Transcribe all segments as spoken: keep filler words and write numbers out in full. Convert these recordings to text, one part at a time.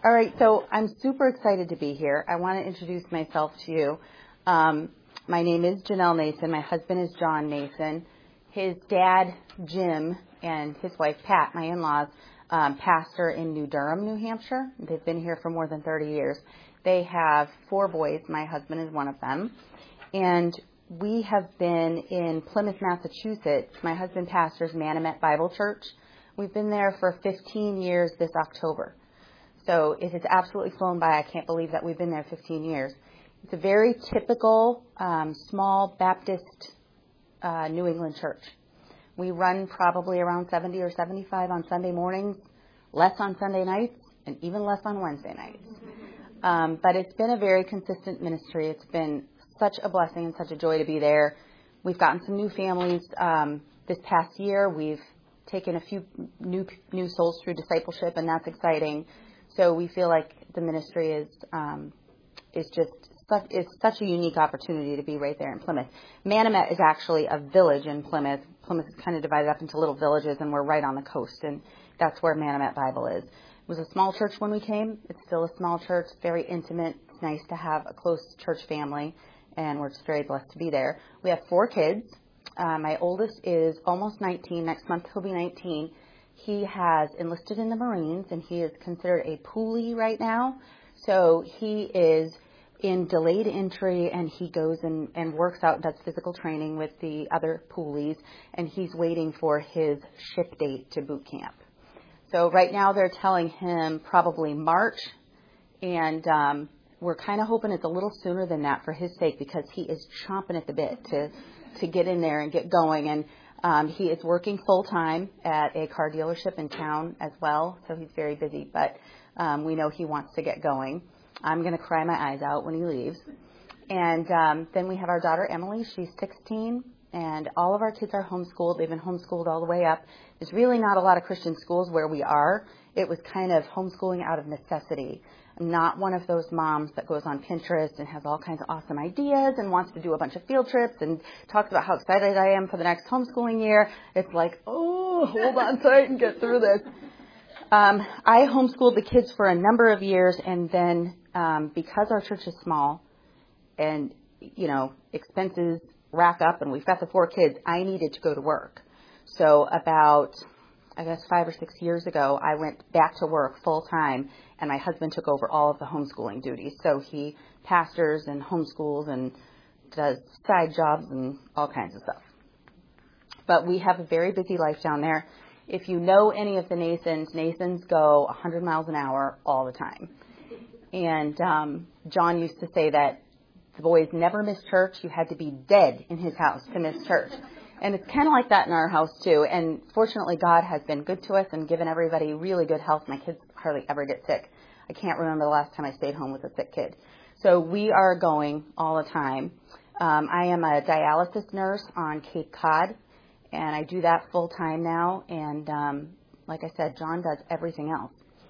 All right, so I'm super excited to be here. I want to introduce myself to you. Um, my name is Janelle Nason. My husband is John Nason. His dad, Jim, and his wife, Pat, my in-laws, um, pastor in New Durham, New Hampshire. They've been here for more than thirty years. They have four boys. My husband is one of them. And we have been in Plymouth, Massachusetts. My husband pastors Manomet Bible Church. We've been there for fifteen years this October. So it has absolutely flown by. I can't believe that we've been there fifteen years. It's a very typical um, small Baptist uh, New England church. We run probably around seventy or seventy-five on Sunday mornings, less on Sunday nights, and even less on Wednesday nights. Um, but it's been a very consistent ministry. It's been such a blessing and such a joy to be there. We've gotten some new families um, this past year. We've taken a few new new souls through discipleship, and that's exciting. So we feel like the ministry is um, is just such, is such a unique opportunity to be right there in Plymouth. Manomet is actually a village in Plymouth. Plymouth is kind of divided up into little villages, and we're right on the coast, and that's where Manomet Bible is. It was a small church when we came. It's still a small church, very intimate. It's nice to have a close church family, and we're just very blessed to be there. We have four kids. Uh, my oldest is almost nineteen. Next month he'll be nineteen. He has enlisted in the Marines, and he is considered a poolee right now. So he is in delayed entry, and he goes and, and works out, does physical training with the other poolies, and he's waiting for his ship date to boot camp. So right now they're telling him probably March, and um, we're kind of hoping it's a little sooner than that for his sake, because he is chomping at the bit to, to get in there and get going. And Um, he is working full-time at a car dealership in town as well, so he's very busy, but um, we know he wants to get going. I'm going to cry my eyes out when he leaves. And um, then we have our daughter, Emily. She's sixteen, and all of our kids are homeschooled. They've been homeschooled all the way up. There's really not a lot of Christian schools where we are. It was kind of homeschooling out of necessity. I'm not one of those moms that goes on Pinterest and has all kinds of awesome ideas and wants to do a bunch of field trips and talks about how excited I am for the next homeschooling year. It's like, oh, hold on tight and get through this. Um, I homeschooled the kids for a number of years, and then um, because our church is small and, you know, expenses rack up and we've got the four kids, I needed to go to work. So about, I guess, five or six years ago, I went back to work full time, and my husband took over all of the homeschooling duties. So he pastors and homeschools and does side jobs and all kinds of stuff. But we have a very busy life down there. If you know any of the Nasons, Nasons go one hundred miles an hour all the time. And um, John used to say that the boys never miss church. You had to be dead in his house to miss church. And it's kind of like that in our house, too. And fortunately, God has been good to us and given everybody really good health. My kids hardly ever get sick. I can't remember the last time I stayed home with a sick kid. So we are going all the time. Um, I am a dialysis nurse on Cape Cod, and I do that full time now. And um, like I said, John does everything else.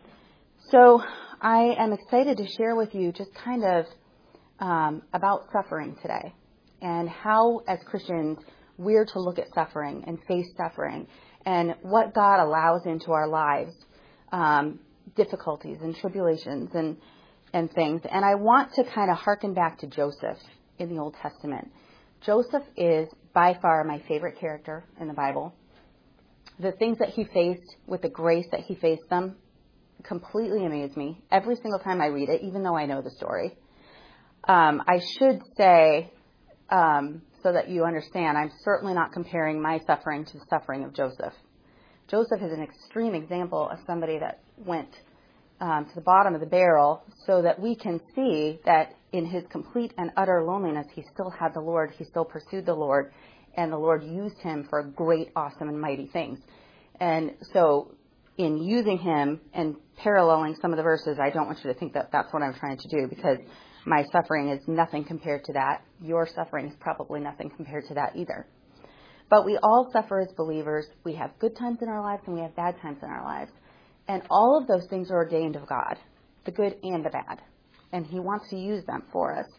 So I am excited to share with you just kind of um, about suffering today and how, as Christians, we're to look at suffering and face suffering and what God allows into our lives, um, difficulties and tribulations and, and things. And I want to kind of hearken back to Joseph in the Old Testament. Joseph is by far my favorite character in the Bible. The things that he faced with the grace that he faced them completely amaze me every single time I read it, even though I know the story. Um, I should say, um, so that you understand, I'm certainly not comparing my suffering to the suffering of Joseph. Joseph is an extreme example of somebody that went um, to the bottom of the barrel so that we can see that in his complete and utter loneliness, he still had the Lord, he still pursued the Lord, and the Lord used him for great, awesome, and mighty things. And so in using him and paralleling some of the verses, I don't want you to think that that's what I'm trying to do, because my suffering is nothing compared to that. Your suffering is probably nothing compared to that either. But we all suffer as believers. We have good times in our lives and we have bad times in our lives. And all of those things are ordained of God, the good and the bad. And he wants to use them for us.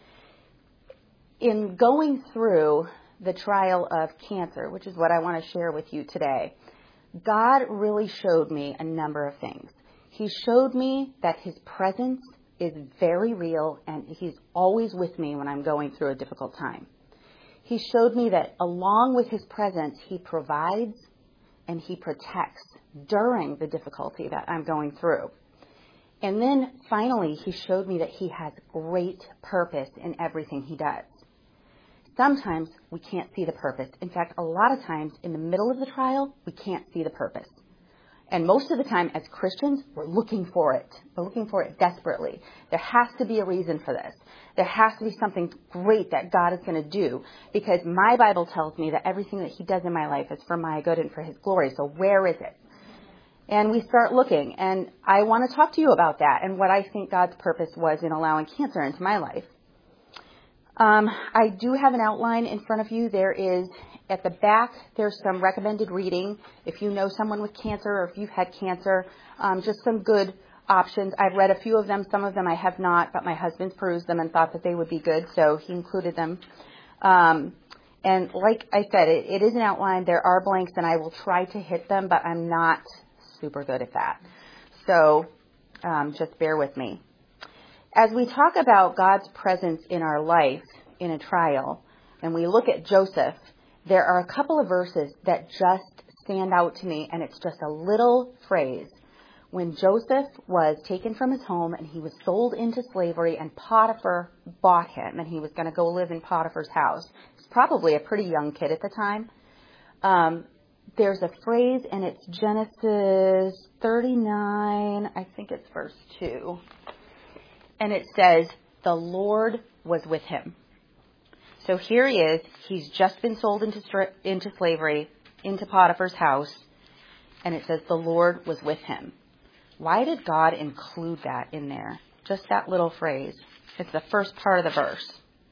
In going through the trial of cancer, which is what I want to share with you today, God really showed me a number of things. He showed me that his presence is very real and he's always with me when I'm going through a difficult time. He showed me that along with his presence, he provides and he protects during the difficulty that I'm going through. And then finally, he showed me that he has great purpose in everything he does. Sometimes we can't see the purpose. In fact, a lot of times in the middle of the trial, we can't see the purpose. And most of the time as Christians, we're looking for it. We're looking for it desperately. There has to be a reason for this. There has to be something great that God is going to do, because my Bible tells me that everything that he does in my life is for my good and for his glory. So where is it? And we start looking, and I want to talk to you about that and what I think God's purpose was in allowing cancer into my life. Um, I do have an outline in front of you. There is, at the back, there's some recommended reading. If you know someone with cancer or if you've had cancer, um, just some good options. I've read a few of them. Some of them I have not, but my husband's perused them and thought that they would be good, so he included them. Um, and like I said, it, it is an outline. There are blanks, and I will try to hit them, but I'm not super good at that. So um, just bear with me. As we talk about God's presence in our life in a trial, and we look at Joseph, there are a couple of verses that just stand out to me, and it's just a little phrase. When Joseph was taken from his home and he was sold into slavery and Potiphar bought him and he was going to go live in Potiphar's house. He's probably a pretty young kid at the time. Um, there's a phrase, and it's Genesis thirty-nine, I think it's verse two. And it says, the Lord was with him. So here he is. He's just been sold into into slavery, into Potiphar's house. And it says, the Lord was with him. Why did God include that in there? Just that little phrase. It's the first part of the verse.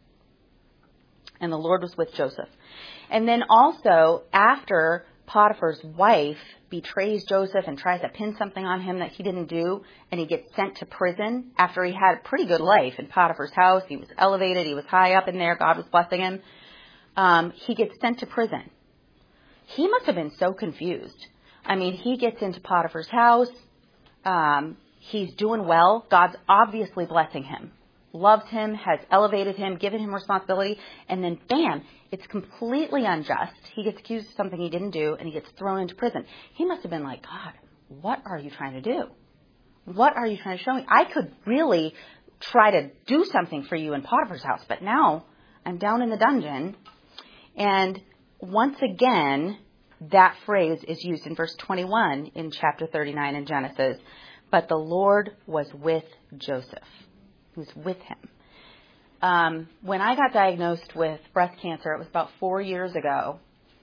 And the Lord was with Joseph. And then also, after Potiphar's wife betrays Joseph and tries to pin something on him that he didn't do, and he gets sent to prison after he had a pretty good life in Potiphar's house. He was elevated. He was high up in there. God was blessing him. Um, he gets sent to prison. He must have been so confused. I mean, he gets into Potiphar's house. Um, he's doing well. God's obviously blessing him, loves him, has elevated him, given him responsibility, and then bam, it's completely unjust. He gets accused of something he didn't do, and he gets thrown into prison. He must have been like, God, what are you trying to do? What are you trying to show me? I could really try to do something for you in Potiphar's house, but now I'm down in the dungeon. And once again, that phrase is used in verse twenty-one in chapter thirty-nine in Genesis. But the Lord was with Joseph. He was with him. Um, when I got diagnosed with breast cancer, it was about four years ago.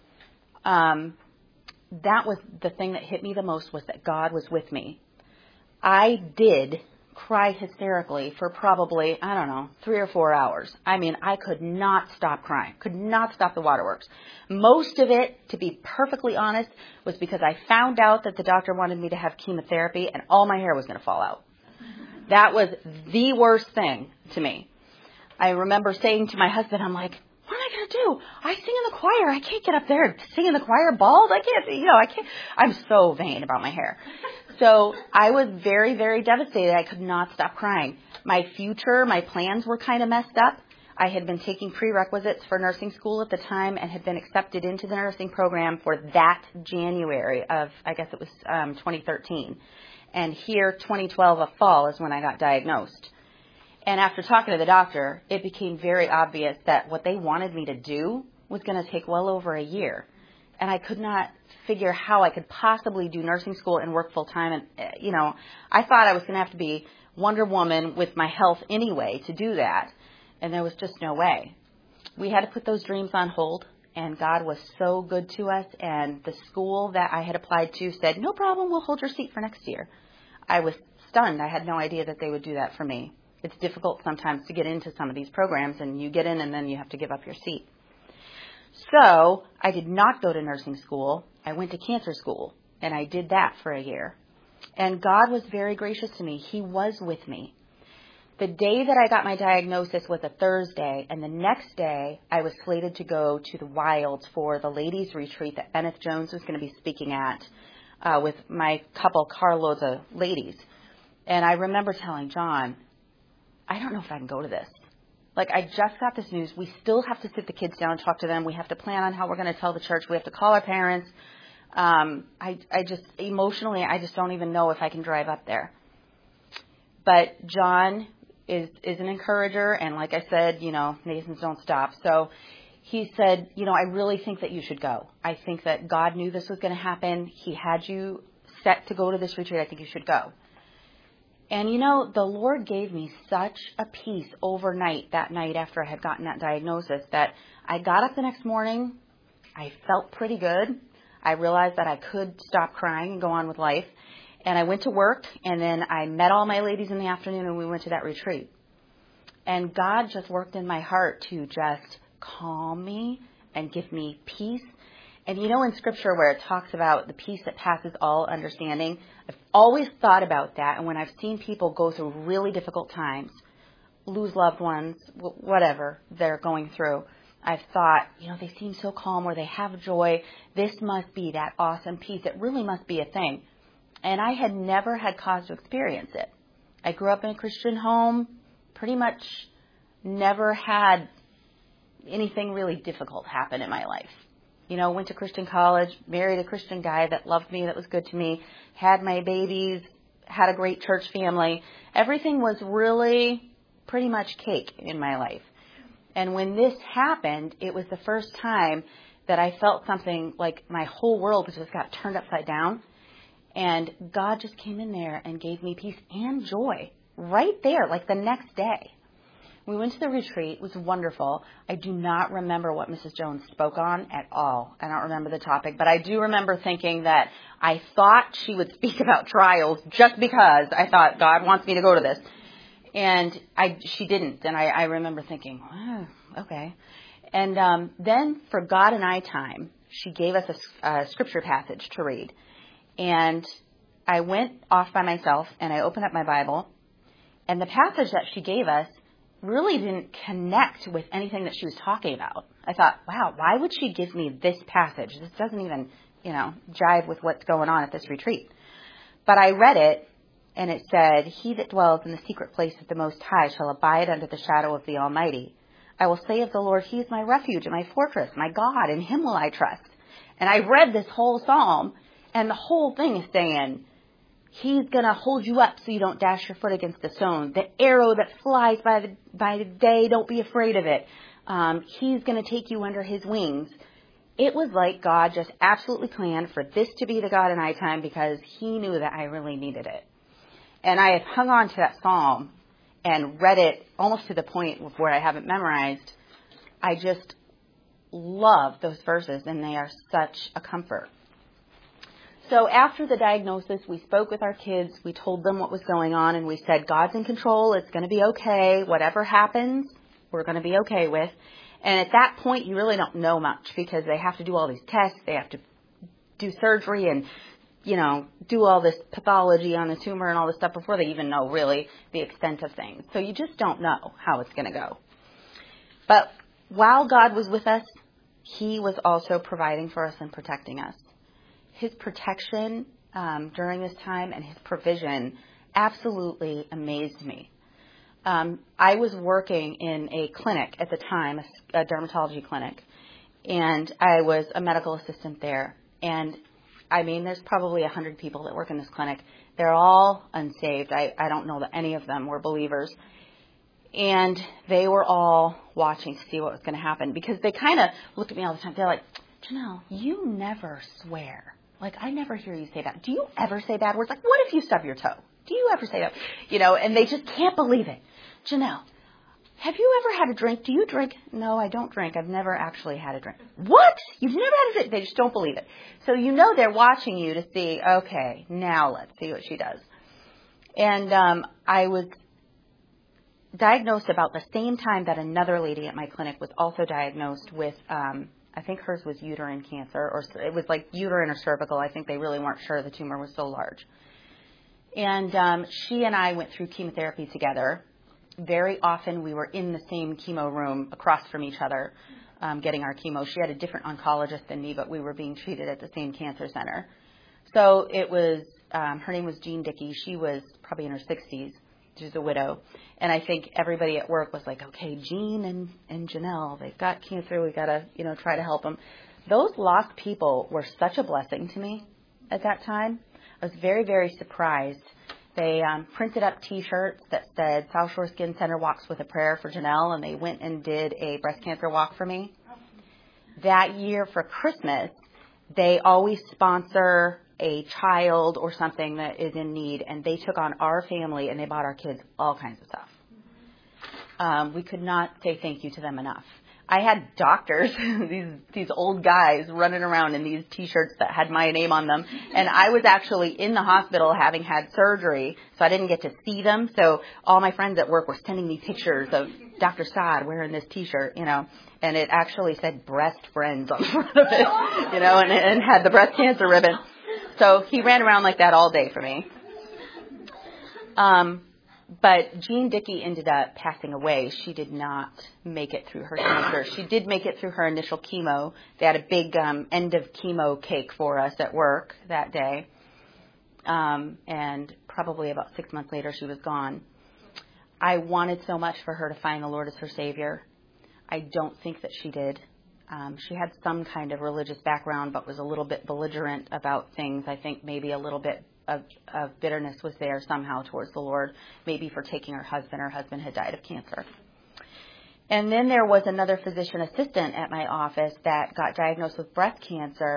Um, that was the thing that hit me the most, was that God was with me. I did cry hysterically for probably, I don't know, three or four hours. I mean, I could not stop crying, could not stop the waterworks. Most of it, to be perfectly honest, was because I found out that the doctor wanted me to have chemotherapy and all my hair was going to fall out. That was the worst thing to me. I remember saying to my husband, I'm like, what am I going to do? I sing in the choir. I can't get up there and sing in the choir bald. I can't, you know, I can't. I'm so vain about my hair. So I was very, very devastated. I could not stop crying. My future, my plans were kind of messed up. I had been taking prerequisites for nursing school at the time and had been accepted into the nursing program for that January of, I guess it was um, twenty thirteen. And here, twenty twelve, of fall, is when I got diagnosed. And after talking to the doctor, it became very obvious that what they wanted me to do was going to take well over a year. And I could not figure how I could possibly do nursing school and work full time. And, you know, I thought I was going to have to be Wonder Woman with my health anyway to do that. And there was just no way. We had to put those dreams on hold. And God was so good to us. And the school that I had applied to said, no problem, we'll hold your seat for next year. I was stunned. I had no idea that they would do that for me. It's difficult sometimes to get into some of these programs, and you get in and then you have to give up your seat. So I did not go to nursing school. I went to cancer school, and I did that for a year. And God was very gracious to me. He was with me. The day that I got my diagnosis was a Thursday, and the next day I was slated to go to the Wilds for the ladies' retreat that Benneth Jones was going to be speaking at uh, with my couple carloads of ladies. And I remember telling John, I don't know if I can go to this. Like, I just got this news. We still have to sit the kids down and talk to them. We have to plan on how we're going to tell the church. We have to call our parents. Um, I, I just, emotionally, I just don't even know if I can drive up there. But John is, is an encourager. And like I said, you know, Nathans don't stop. So he said, you know, I really think that you should go. I think that God knew this was going to happen. He had you set to go to this retreat. I think you should go. And, you know, the Lord gave me such a peace overnight that night after I had gotten that diagnosis that I got up the next morning. I felt pretty good. I realized that I could stop crying and go on with life. And I went to work, and then I met all my ladies in the afternoon, and we went to that retreat. And God just worked in my heart to just calm me and give me peace. And you know, in Scripture where it talks about the peace that passes all understanding, I've always thought about that. And when I've seen people go through really difficult times, lose loved ones, whatever they're going through, I've thought, you know, they seem so calm or they have joy. This must be that awesome peace. It really must be a thing. And I had never had cause to experience it. I grew up in a Christian home, pretty much never had anything really difficult happen in my life. You know, went to Christian college, married a Christian guy that loved me, that was good to me, had my babies, had a great church family. Everything was really pretty much cake in my life. And when this happened, it was the first time that I felt something like my whole world just got turned upside down. And God just came in there and gave me peace and joy right there, like the next day. We went to the retreat. It was wonderful. I do not remember what Missus Jones spoke on at all. I don't remember the topic, but I do remember thinking that I thought she would speak about trials just because I thought God wants me to go to this. And I, she didn't. And I, I remember thinking, oh, okay. And um, then for God and I time, she gave us a, a scripture passage to read. And I went off by myself and I opened up my Bible. And the passage that she gave us really didn't connect with anything that she was talking about. I thought, wow, why would she give me this passage? This doesn't even, you know, jive with what's going on at this retreat. But I read it, and it said, he that dwells in the secret place of the Most High shall abide under the shadow of the Almighty. I will say of the Lord, he is my refuge and my fortress, my God, in him will I trust. And I read this whole psalm, and the whole thing is saying, he's going to hold you up so you don't dash your foot against the stone. The arrow that flies by the, by the day, don't be afraid of it. Um, he's going to take you under his wings. It was like God just absolutely planned for this to be the God and I time because he knew that I really needed it. And I have hung on to that psalm and read it almost to the point of where I haven't memorized. I just love those verses, and they are such a comfort. So after the diagnosis, we spoke with our kids. We told them what was going on, and we said, God's in control. It's going to be okay. Whatever happens, we're going to be okay with. And at that point, you really don't know much because they have to do all these tests. They have to do surgery and, you know, do all this pathology on the tumor and all this stuff before they even know really the extent of things. So you just don't know how it's going to go. But while God was with us, he was also providing for us and protecting us. His protection um, during this time and his provision absolutely amazed me. Um, I was working in a clinic at the time, a, a dermatology clinic, and I was a medical assistant there. And, I mean, there's probably one hundred people that work in this clinic. They're all unsaved. I, I don't know that any of them were believers. And they were all watching to see what was going to happen because they kind of looked at me all the time. They're like, Janelle, you never swear. Like, I never hear you say that. Do you ever say bad words? Like, what if you stub your toe? Do you ever say that? You know, and they just can't believe it. Janelle, have you ever had a drink? Do you drink? No, I don't drink. I've never actually had a drink. What? You've never had a drink? They just don't believe it. So you know they're watching you to see, okay, now let's see what she does. And um, I was diagnosed about the same time that another lady at my clinic was also diagnosed with um I think hers was uterine cancer, or it was like uterine or cervical. I think they really weren't sure the tumor was so large. And um, she and I went through chemotherapy together. Very often we were in the same chemo room across from each other um, getting our chemo. She had a different oncologist than me, but we were being treated at the same cancer center. So it was um, her name was Jean Dickey. She was probably in her sixties. She's a widow. And I think everybody at work was like, okay, Jean and, and Janelle, they've got cancer. We got to, you know, try to help them. Those lost people were such a blessing to me at that time. I was very, very surprised. They um, printed up T-shirts that said South Shore Skin Center walks with a prayer for Janelle, and they went and did a breast cancer walk for me. That year for Christmas, they always sponsor a child or something that is in need, and they took on our family and they bought our kids all kinds of stuff. Um, we could not say thank you to them enough. I had doctors, these these old guys running around in these T-shirts that had my name on them. And I was actually in the hospital having had surgery, so I didn't get to see them. So all my friends at work were sending me pictures of Doctor Saad wearing this T-shirt, you know. And it actually said breast friends on the front of it, you know, and, and had the breast cancer ribbon. So he ran around like that all day for me. Um But Jean Dickey ended up passing away. She did not make it through her cancer. She did make it through her initial chemo. They had a big um, end of chemo cake for us at work that day. Um, and probably about six months later, she was gone. I wanted so much for her to find the Lord as her Savior. I don't think that she did. Um, she had some kind of religious background, but was a little bit belligerent about things. I think maybe a little bit Of, of bitterness was there somehow towards the Lord, maybe for taking her husband. Her husband had died of cancer. And then there was another physician assistant at my office that got diagnosed with breast cancer.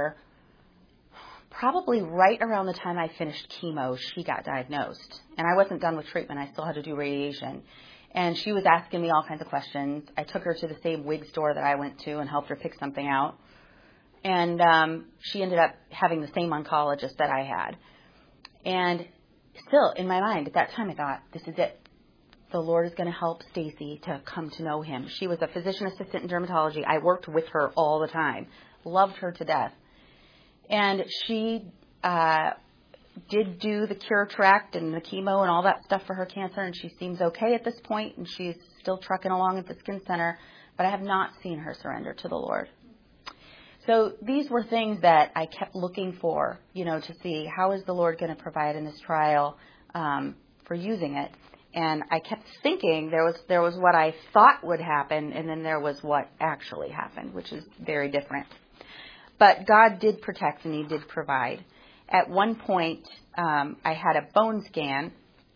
Probably right around the time I finished chemo, she got diagnosed. And I wasn't done with treatment. I still had to do radiation. And she was asking me all kinds of questions. I took her to the same wig store that I went to and helped her pick something out. And um, she ended up having the same oncologist that I had. And still, in my mind, at that time, I thought, this is it. The Lord is going to help Stacy to come to know him. She was a physician assistant in dermatology. I worked with her all the time. Loved her to death. And she uh, did do the cure tract and the chemo and all that stuff for her cancer, and she seems okay at this point, and she's still trucking along at the Skin Center. But I have not seen her surrender to the Lord. So these were things that I kept looking for, you know, to see how is the Lord going to provide in this trial um, for using it. And I kept thinking there was there was what I thought would happen, and then there was what actually happened, which is very different. But God did protect and he did provide. At one point, um, I had a bone scan,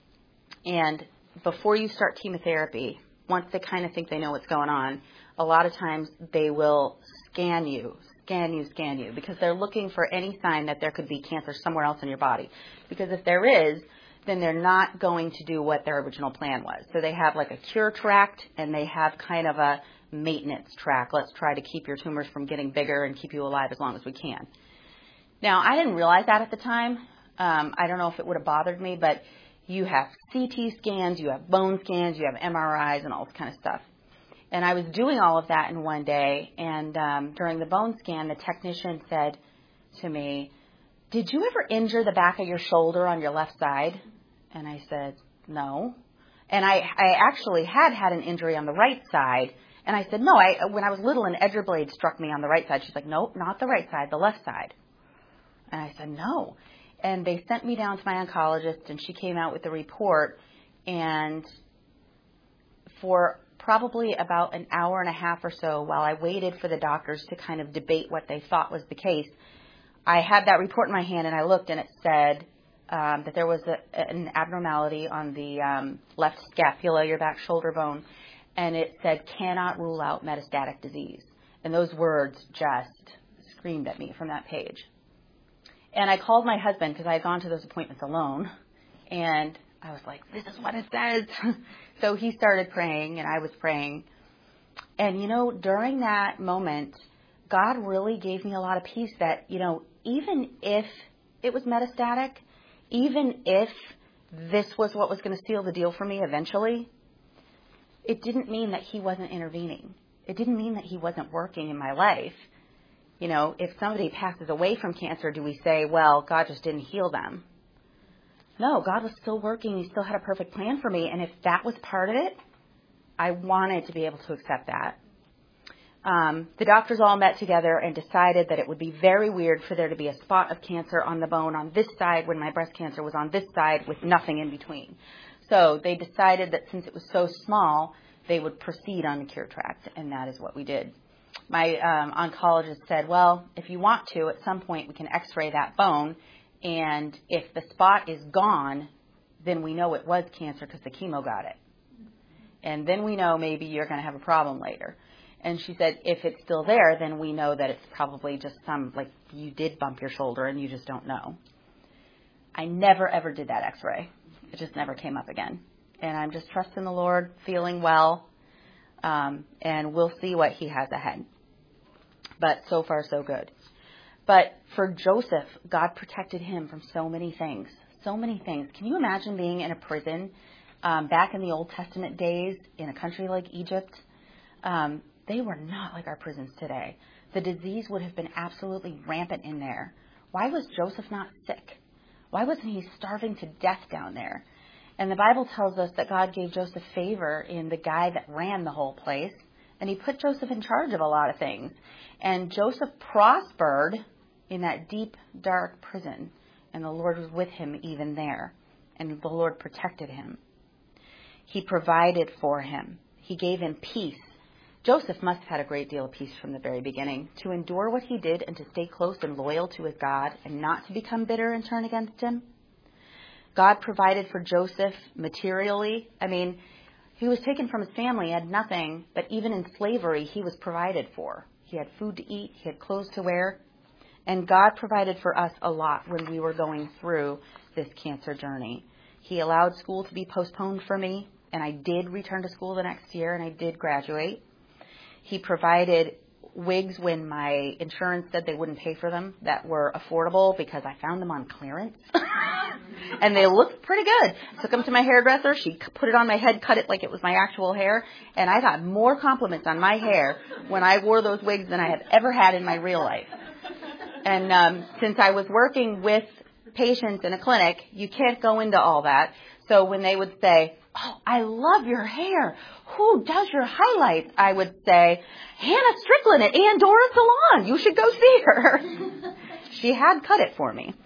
and before you start chemotherapy, once they kind of think they know what's going on, a lot of times they will scan you. scan you, scan you, because they're looking for any sign that there could be cancer somewhere else in your body. Because if there is, then they're not going to do what their original plan was. So they have like a cure tract, and they have kind of a maintenance track. Let's try to keep your tumors from getting bigger and keep you alive as long as we can. Now, I didn't realize that at the time. Um, I don't know if it would have bothered me, but you have C T scans, you have bone scans, you have M R Is and all this kind of stuff. And I was doing all of that in one day, and um, during the bone scan, the technician said to me, did you ever injure the back of your shoulder on your left side? And I said, no. And I, I actually had had an injury on the right side, and I said, no, I, when I was little, an edger blade struck me on the right side. She's like, nope, not the right side, the left side. And I said, no. And they sent me down to my oncologist, and she came out with the report, and for probably about an hour and a half or so, while I waited for the doctors to kind of debate what they thought was the case, I had that report in my hand, and I looked, and it said um, that there was a, an abnormality on the um, left scapula, your back shoulder bone, and it said cannot rule out metastatic disease. And those words just screamed at me from that page. And I called my husband, because I had gone to those appointments alone, and I was like, this is what it says. So he started praying, and I was praying. And, you know, during that moment, God really gave me a lot of peace that, you know, even if it was metastatic, even if this was what was going to seal the deal for me eventually, it didn't mean that he wasn't intervening. It didn't mean that he wasn't working in my life. You know, if somebody passes away from cancer, do we say, well, God just didn't heal them? No, God was still working. He still had a perfect plan for me. And if that was part of it, I wanted to be able to accept that. Um, the doctors all met together and decided that it would be very weird for there to be a spot of cancer on the bone on this side when my breast cancer was on this side with nothing in between. So they decided that since it was so small, they would proceed on the cure tract, and that is what we did. My um, oncologist said, well, if you want to, at some point we can x-ray that bone, and if the spot is gone, then we know it was cancer because the chemo got it. And then we know maybe you're going to have a problem later. And she said, if it's still there, then we know that it's probably just some, like, you did bump your shoulder and you just don't know. I never, ever did that x-ray. It just never came up again. And I'm just trusting the Lord, feeling well, um, and we'll see what he has ahead. But so far, so good. But for Joseph, God protected him from so many things, so many things. Can you imagine being in a prison um, back in the Old Testament days in a country like Egypt? Um, they were not like our prisons today. The disease would have been absolutely rampant in there. Why was Joseph not sick? Why wasn't he starving to death down there? And the Bible tells us that God gave Joseph favor in the guy that ran the whole place, and he put Joseph in charge of a lot of things. And Joseph prospered in that deep, dark prison, and the Lord was with him even there, and the Lord protected him. He provided for him. He gave him peace. Joseph must have had a great deal of peace from the very beginning, to endure what he did and to stay close and loyal to his God and not to become bitter and turn against him. God provided for Joseph materially. I mean, he was taken from his family, he had nothing, but even in slavery, he was provided for. He had food to eat, he had clothes to wear, and God provided for us a lot when we were going through this cancer journey. He allowed school to be postponed for me, and I did return to school the next year, and I did graduate. He provided wigs when my insurance said they wouldn't pay for them that were affordable because I found them on clearance. And they looked pretty good. Took them to my hairdresser. She put it on my head, cut it like it was my actual hair. And I got more compliments on my hair when I wore those wigs than I have ever had in my real life. And um, since I was working with patients in a clinic, you can't go into all that. So when they would say, oh, I love your hair. Who does your highlights? I would say, Hannah Strickland at Andorra Salon. You should go see her. She had cut it for me.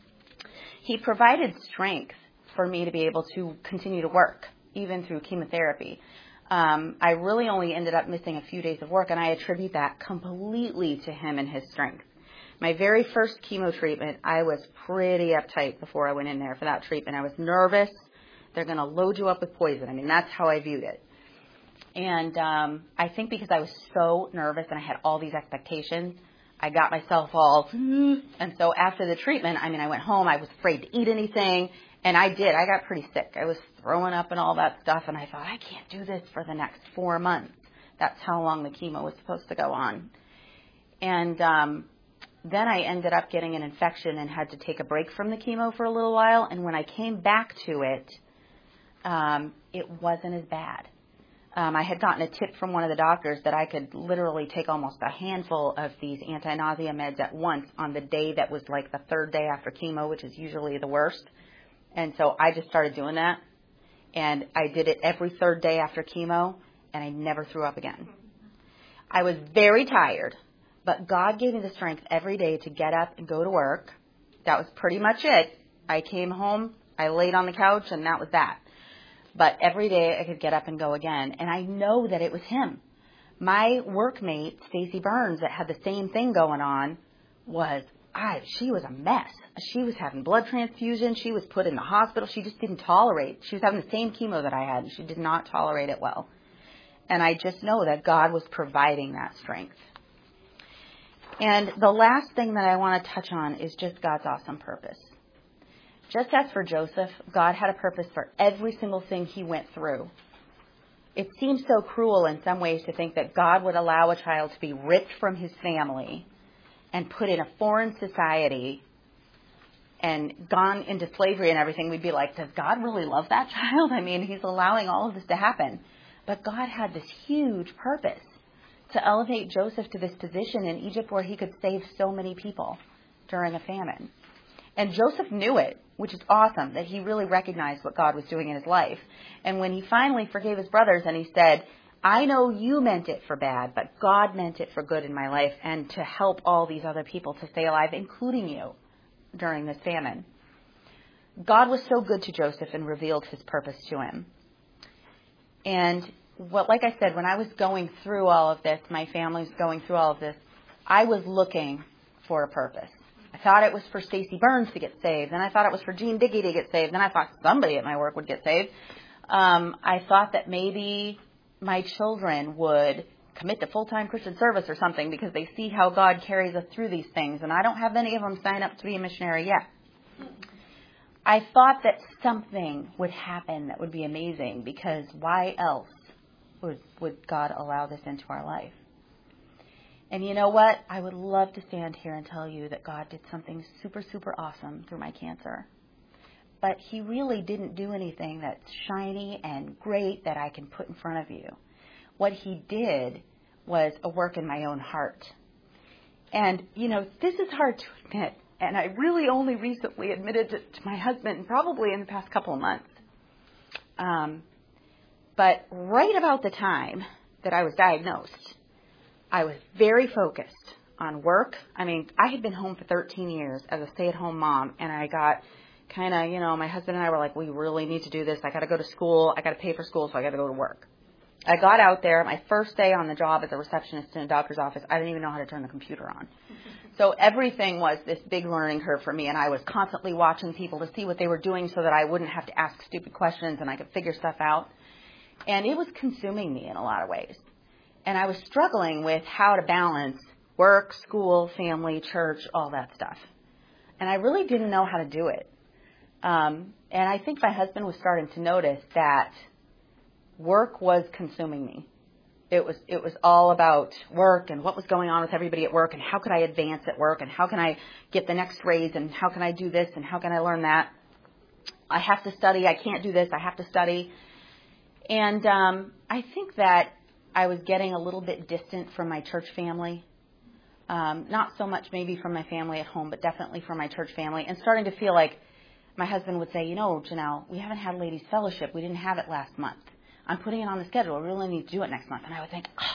He provided strength for me to be able to continue to work, even through chemotherapy. Um, I really only ended up missing a few days of work, and I attribute that completely to him and his strength. My very first chemo treatment, I was pretty uptight before I went in there for that treatment. I was nervous. They're going to load you up with poison. I mean, that's how I viewed it. And um, I think because I was so nervous and I had all these expectations, I got myself all, and so after the treatment, I mean, I went home. I was afraid to eat anything, and I did. I got pretty sick. I was throwing up and all that stuff, and I thought, I can't do this for the next four months. That's how long the chemo was supposed to go on. And um, then I ended up getting an infection and had to take a break from the chemo for a little while, and when I came back to it, um, it wasn't as bad. Um, I had gotten a tip from one of the doctors that I could literally take almost a handful of these anti-nausea meds at once on the day that was like the third day after chemo, which is usually the worst. And so I just started doing that. And I did it every third day after chemo, and I never threw up again. I was very tired, but God gave me the strength every day to get up and go to work. That was pretty much it. I came home, I laid on the couch, and that was that. But every day I could get up and go again. And I know that it was him. My workmate, Stacy Burns, that had the same thing going on, was, I, she was a mess. She was having blood transfusion. She was put in the hospital. She just didn't tolerate. She was having the same chemo that I had, and she did not tolerate it well. And I just know that God was providing that strength. And the last thing that I want to touch on is just God's awesome purpose. Just as for Joseph, God had a purpose for every single thing he went through. It seems so cruel in some ways to think that God would allow a child to be ripped from his family and put in a foreign society and gone into slavery and everything. We'd be like, does God really love that child? I mean, he's allowing all of this to happen. But God had this huge purpose to elevate Joseph to this position in Egypt where he could save so many people during a famine. And Joseph knew it, which is awesome, that he really recognized what God was doing in his life. And when he finally forgave his brothers and he said, I know you meant it for bad, but God meant it for good in my life and to help all these other people to stay alive, including you, during this famine. God was so good to Joseph and revealed his purpose to him. And what, like I said, when I was going through all of this, my family was going through all of this, I was looking for a purpose. I thought it was for Stacey Burns to get saved. Then I thought it was for Gene Dickey to get saved. Then I thought somebody at my work would get saved. Um, I thought that maybe my children would commit to full-time Christian service or something because they see how God carries us through these things. And I don't have any of them sign up to be a missionary yet. I thought that something would happen that would be amazing because why else would, would God allow this into our life? And you know what? I would love to stand here and tell you that God did something super, super awesome through my cancer. But he really didn't do anything that's shiny and great that I can put in front of you. What he did was a work in my own heart. And, you know, this is hard to admit. And I really only recently admitted it to my husband, probably in the past couple of months. Um, but right about the time that I was diagnosed, I was very focused on work. I mean, I had been home for thirteen years as a stay-at-home mom, and I got kind of, you know, my husband and I were like, we really need to do this. I got to go to school. I got to pay for school, so I got to go to work. I got out there. My first day on the job as a receptionist in a doctor's office, I didn't even know how to turn the computer on. So everything was this big learning curve for me, and I was constantly watching people to see what they were doing so that I wouldn't have to ask stupid questions and I could figure stuff out. And it was consuming me in a lot of ways. And I was struggling with how to balance work, school, family, church, all that stuff. And I really didn't know how to do it. Um, and I think my husband was starting to notice that work was consuming me. It was it was all about work and what was going on with everybody at work and how could I advance at work and how can I get the next raise and how can I do this and how can I learn that. I have to study. I can't do this. I have to study. And um, I think that I was getting a little bit distant from my church family. Um, not so much maybe from my family at home, but definitely from my church family. And starting to feel like my husband would say, you know, Janelle, we haven't had ladies' fellowship. We didn't have it last month. I'm putting it on the schedule. We really need to do it next month. And I would think, oh,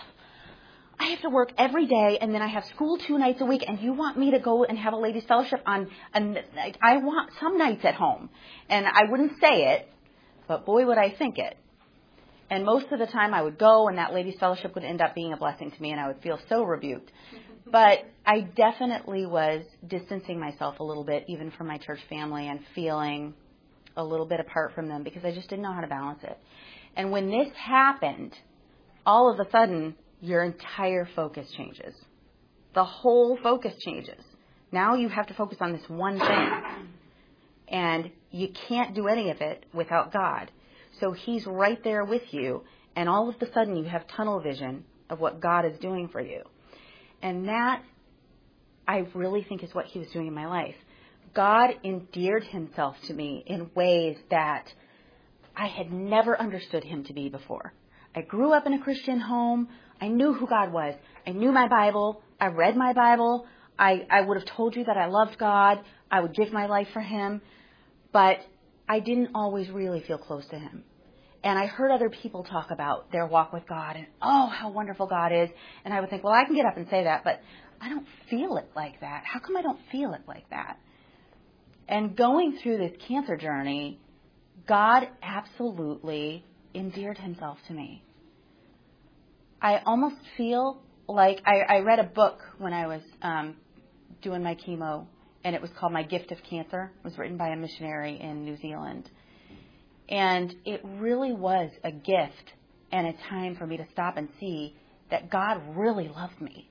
I have to work every day, and then I have school two nights a week, and you want me to go and have a ladies' fellowship on, and I want some nights at home. And I wouldn't say it, but boy, would I think it. And most of the time I would go, and that ladies' fellowship would end up being a blessing to me, and I would feel so rebuked. But I definitely was distancing myself a little bit, even from my church family, and feeling a little bit apart from them because I just didn't know how to balance it. And when this happened, all of a sudden, your entire focus changes. The whole focus changes. Now you have to focus on this one thing. And you can't do any of it without God. So he's right there with you. And all of a sudden, you have tunnel vision of what God is doing for you. And that, I really think, is what he was doing in my life. God endeared himself to me in ways that I had never understood him to be before. I grew up in a Christian home. I knew who God was. I knew my Bible. I read my Bible. I, I would have told you that I loved God. I would give my life for him. But I didn't always really feel close to him. And I heard other people talk about their walk with God and, oh, how wonderful God is. And I would think, well, I can get up and say that, but I don't feel it like that. How come I don't feel it like that? And going through this cancer journey, God absolutely endeared himself to me. I almost feel like I, I read a book when I was um, doing my chemo, and it was called My Gift of Cancer. It was written by a missionary in New Zealand. And it really was a gift and a time for me to stop and see that God really loved me.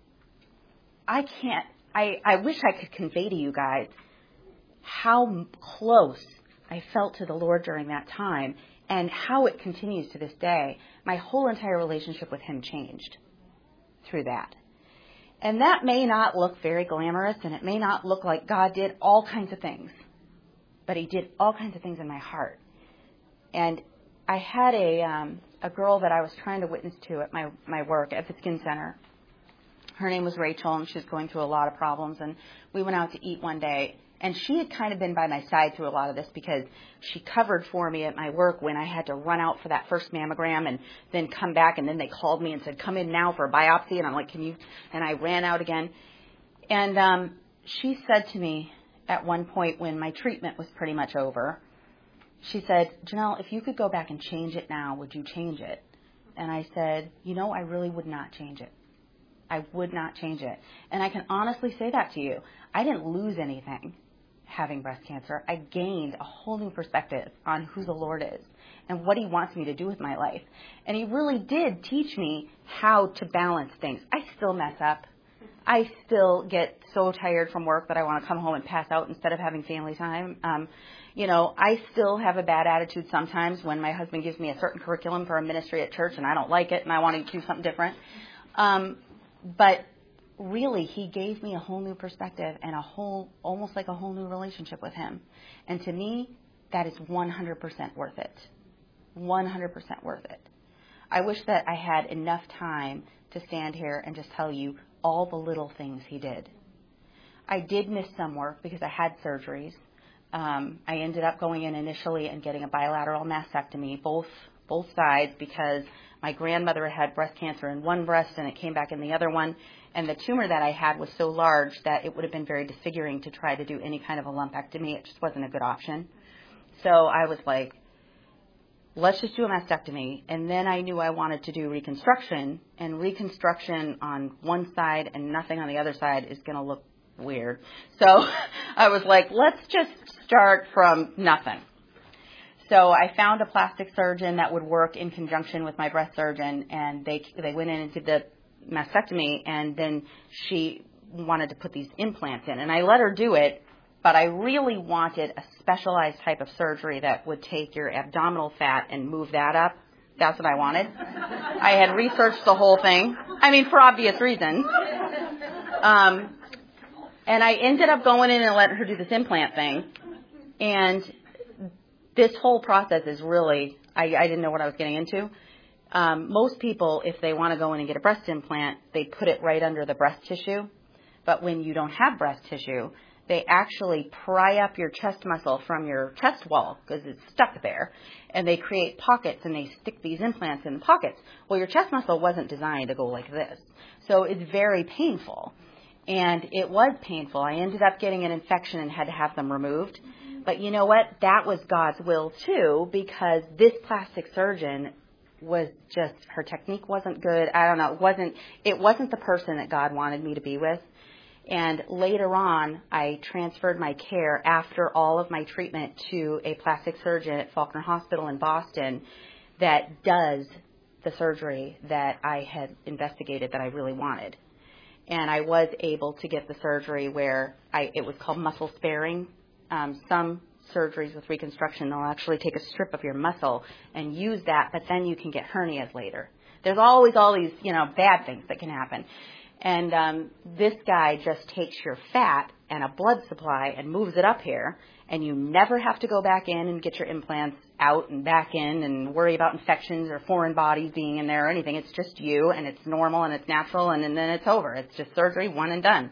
I can't, I, I wish I could convey to you guys how close I felt to the Lord during that time and how it continues to this day. My whole entire relationship with him changed through that. And that may not look very glamorous, and it may not look like God did all kinds of things, but he did all kinds of things in my heart. And I had a um, a girl that I was trying to witness to at my, my work at the Skin Center. Her name was Rachel, and she was going through a lot of problems. And we went out to eat one day, And she had kind of been by my side through a lot of this because she covered for me at my work when I had to run out for that first mammogram and then come back. And then they called me and said, come in now for a biopsy. And I'm like, can you? And I ran out again. And um, she said to me at one point when my treatment was pretty much over, she said, Janelle, if you could go back and change it now, would you change it? And I said, you know, I really would not change it. I would not change it. And I can honestly say that to you. I didn't lose anything having breast cancer. I gained a whole new perspective on who the Lord is and what he wants me to do with my life. And he really did teach me how to balance things. I still mess up. I still get so tired from work that I want to come home and pass out instead of having family time. Um, you know, I still have a bad attitude sometimes when my husband gives me a certain curriculum for a ministry at church and I don't like it and I want to do something different. Um, but really, he gave me a whole new perspective and a whole, almost like a whole new relationship with him. And to me, that is one hundred percent worth it. one hundred percent worth it. I wish that I had enough time to stand here and just tell you all the little things he did. I did miss some work because I had surgeries. Um, I ended up going in initially and getting a bilateral mastectomy, both both sides, because my grandmother had breast cancer in one breast and it came back in the other one. And the tumor that I had was so large that it would have been very disfiguring to try to do any kind of a lumpectomy. It just wasn't a good option. So I was like, let's just do a mastectomy. And then I knew I wanted to do reconstruction. And reconstruction on one side and nothing on the other side is going to look weird. So I was like, let's just start from nothing. So I found a plastic surgeon that would work in conjunction with my breast surgeon, and they they went in and did the mastectomy, and then she wanted to put these implants in. And I let her do it, but I really wanted a specialized type of surgery that would take your abdominal fat and move that up. That's what I wanted. I had researched the whole thing. I mean, for obvious reasons. Um, and I ended up going in and letting her do this implant thing. And this whole process is really, I, I didn't know what I was getting into. Um, most people, if they want to go in and get a breast implant, they put it right under the breast tissue. But when you don't have breast tissue, they actually pry up your chest muscle from your chest wall because it's stuck there. And they create pockets and they stick these implants in the pockets. Well, your chest muscle wasn't designed to go like this. So it's very painful. And it was painful. I ended up getting an infection and had to have them removed. But you know what? That was God's will too, because this plastic surgeon was just, her technique wasn't good. I don't know. It wasn't, it wasn't the person that God wanted me to be with. And later on, I transferred my care after all of my treatment to a plastic surgeon at Faulkner Hospital in Boston that does the surgery that I had investigated that I really wanted. And I was able to get the surgery where I, it was called muscle sparing. Um, some surgeries with reconstruction, they'll actually take a strip of your muscle and use that, but then you can get hernias later. There's always all these, you know, bad things that can happen. And um, this guy just takes your fat and a blood supply and moves it up here, and you never have to go back in and get your implants out and back in and worry about infections or foreign bodies being in there or anything. It's just you, and it's normal, and it's natural, and, and then it's over. It's just surgery, one and done.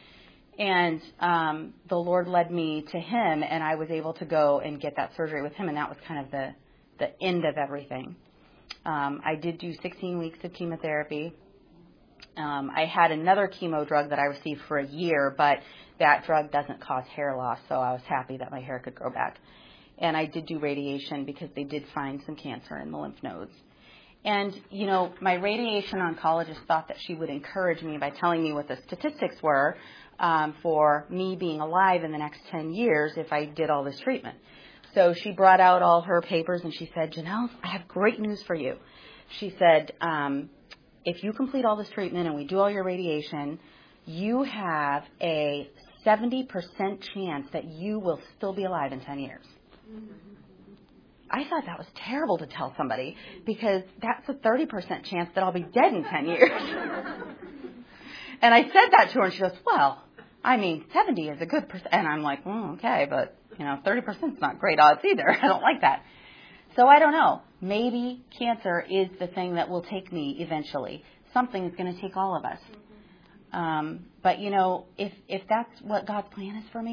And um, the Lord led me to him, and I was able to go and get that surgery with him, and that was kind of the, the end of everything. Um, I did do sixteen weeks of chemotherapy. Um, I had another chemo drug that I received for a year, but that drug doesn't cause hair loss, so I was happy that my hair could grow back. And I did do radiation because they did find some cancer in the lymph nodes. And, you know, my radiation oncologist thought that she would encourage me by telling me what the statistics were um, for me being alive in the next ten years if I did all this treatment. So she brought out all her papers and she said, Janelle, I have great news for you. She said, um, if you complete all this treatment and we do all your radiation, you have a seventy percent chance that you will still be alive in ten years. I thought that was terrible to tell somebody because that's a thirty percent chance that I'll be dead in ten years. And I said that to her and she goes, well, I mean, seventy is a good percent. And I'm like, oh, okay, but, you know, thirty percent is not great odds either. I don't like that. So I don't know. Maybe cancer is the thing that will take me eventually. Something is going to take all of us. Um, but, you know, if if that's what God's plan is for me,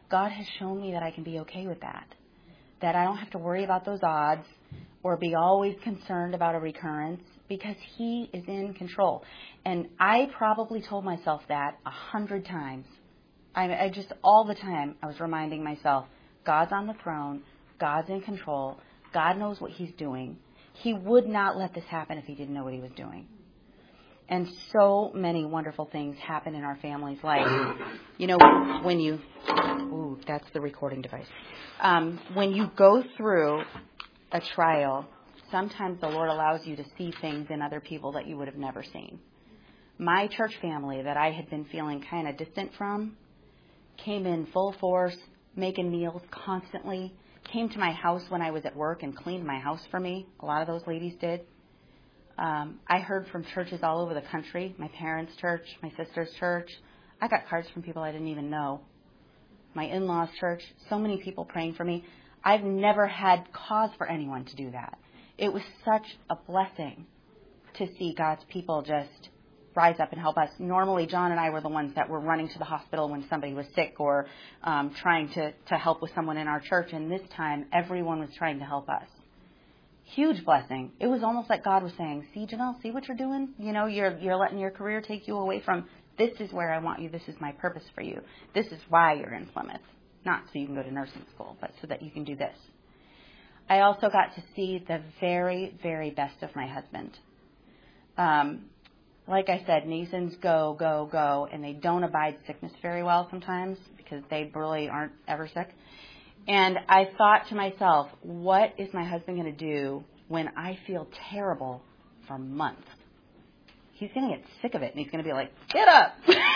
God has shown me that I can be okay with that, that I don't have to worry about those odds or be always concerned about a recurrence because he is in control. And I probably told myself that a hundred times. I, I just, all the time, I was reminding myself, God's on the throne, God's in control, God knows what he's doing. He would not let this happen if he didn't know what he was doing. And so many wonderful things happen in our family's life. You know, when you, ooh, that's the recording device. Um, when you go through a trial, sometimes the Lord allows you to see things in other people that you would have never seen. My church family that I had been feeling kind of distant from came in full force, making meals constantly, came to my house when I was at work and cleaned my house for me. A lot of those ladies did. Um, I heard from churches all over the country, my parents' church, my sister's church. I got cards from people I didn't even know. My in-laws' church, so many people praying for me. I've never had cause for anyone to do that. It was such a blessing to see God's people just rise up and help us. Normally, John and I were the ones that were running to the hospital when somebody was sick or um, trying to, to help with someone in our church. And this time, everyone was trying to help us. Huge blessing. It was almost like God was saying, see, Janelle, see what you're doing? You know, you're you're letting your career take you away from, this is where I want you. This is my purpose for you. This is why you're in Plymouth. Not so you can go to nursing school, but so that you can do this. I also got to see the very, very best of my husband. Um, like I said, Nasons go, go, go, and they don't abide sickness very well sometimes because they really aren't ever sick. And I thought to myself, what is my husband going to do when I feel terrible for months? He's going to get sick of it, and he's going to be like, get up.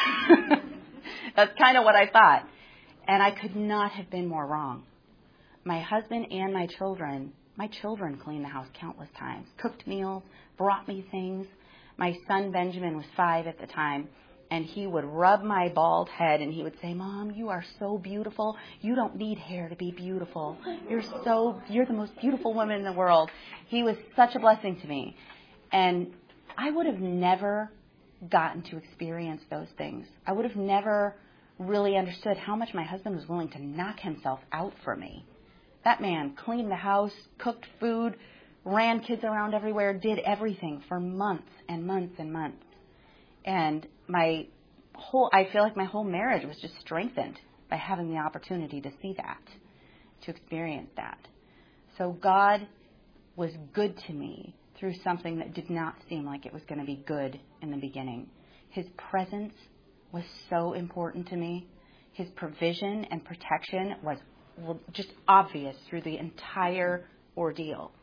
That's kind of what I thought. And I could not have been more wrong. My husband and my children, my children cleaned the house countless times, cooked meals, brought me things. My son Benjamin was five at the time. And he would rub my bald head and he would say, Mom, you are so beautiful. You don't need hair to be beautiful. You're so, you're the most beautiful woman in the world. He was such a blessing to me. And I would have never gotten to experience those things. I would have never really understood how much my husband was willing to knock himself out for me. That man cleaned the house, cooked food, ran kids around everywhere, did everything for months and months and months. And my whole, I feel like my whole marriage was just strengthened by having the opportunity to see that, to experience that. So God was good to me through something that did not seem like it was going to be good in the beginning. His presence was so important to me. His provision and protection was just obvious through the entire ordeal.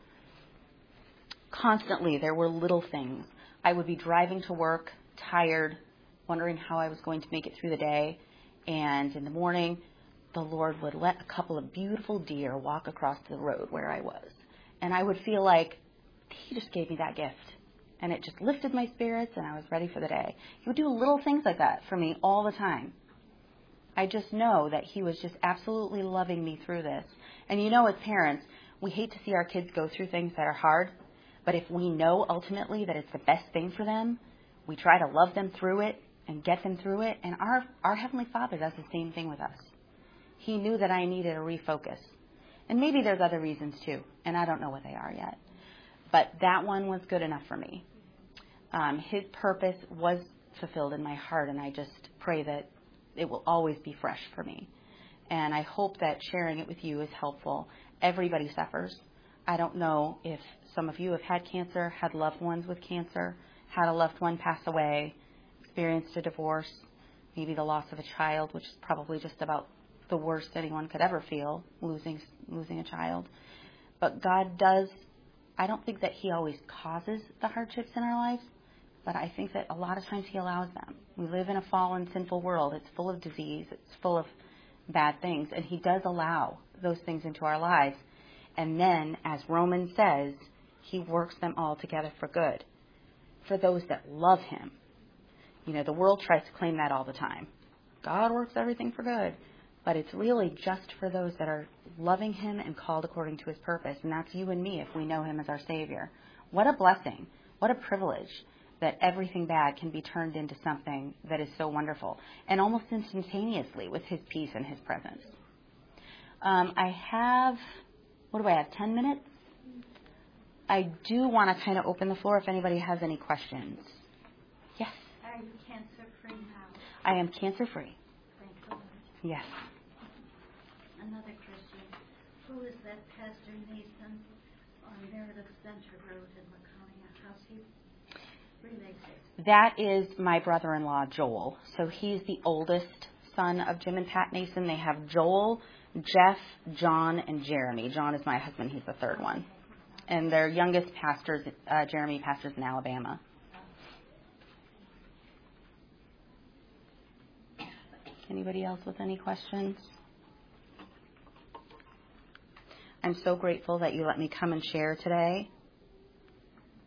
Constantly, there were little things. I would be driving to work, tired, wondering how I was going to make it through the day. And in the morning, the Lord would let a couple of beautiful deer walk across the road where I was. And I would feel like he just gave me that gift. And it just lifted my spirits and I was ready for the day. He would do little things like that for me all the time. I just know that he was just absolutely loving me through this. And you know, as parents, we hate to see our kids go through things that are hard. But if we know ultimately that it's the best thing for them, we try to love them through it and get them through it. And our, our Heavenly Father does the same thing with us. He knew that I needed a refocus. And maybe there's other reasons too, and I don't know what they are yet. But that one was good enough for me. Um, his purpose was fulfilled in my heart, and I just pray that it will always be fresh for me. And I hope that sharing it with you is helpful. Everybody suffers. I don't know if some of you have had cancer, had loved ones with cancer, had a loved one pass away, experienced a divorce, maybe the loss of a child, which is probably just about the worst anyone could ever feel, losing losing a child. But God does, I don't think that he always causes the hardships in our lives, but I think that a lot of times he allows them. We live in a fallen, sinful world. It's full of disease. It's full of bad things, and he does allow those things into our lives. And then, as Romans says, he works them all together for good, for those that love him. You know, the world tries to claim that all the time. God works everything for good. But it's really just for those that are loving him and called according to his purpose. And that's you and me if we know him as our Savior. What a blessing. What a privilege that everything bad can be turned into something that is so wonderful. And almost instantaneously with his peace and his presence. Um, I have, what do I have, ten minutes? I do want to kind of open the floor if anybody has any questions. Yes? Are you cancer-free now? I am cancer-free. Thank the Lord. Yes. Another question. Who is that Pastor Nathan on Meredith Center Road in Laconia? How's he related? That is my brother-in-law, Joel. So he's the oldest son of Jim and Pat Nason. They have Joel, Jeff, John, and Jeremy. John is my husband. He's the third one. And their youngest pastor, uh, Jeremy, pastors in Alabama. Anybody else with any questions? I'm so grateful that you let me come and share today.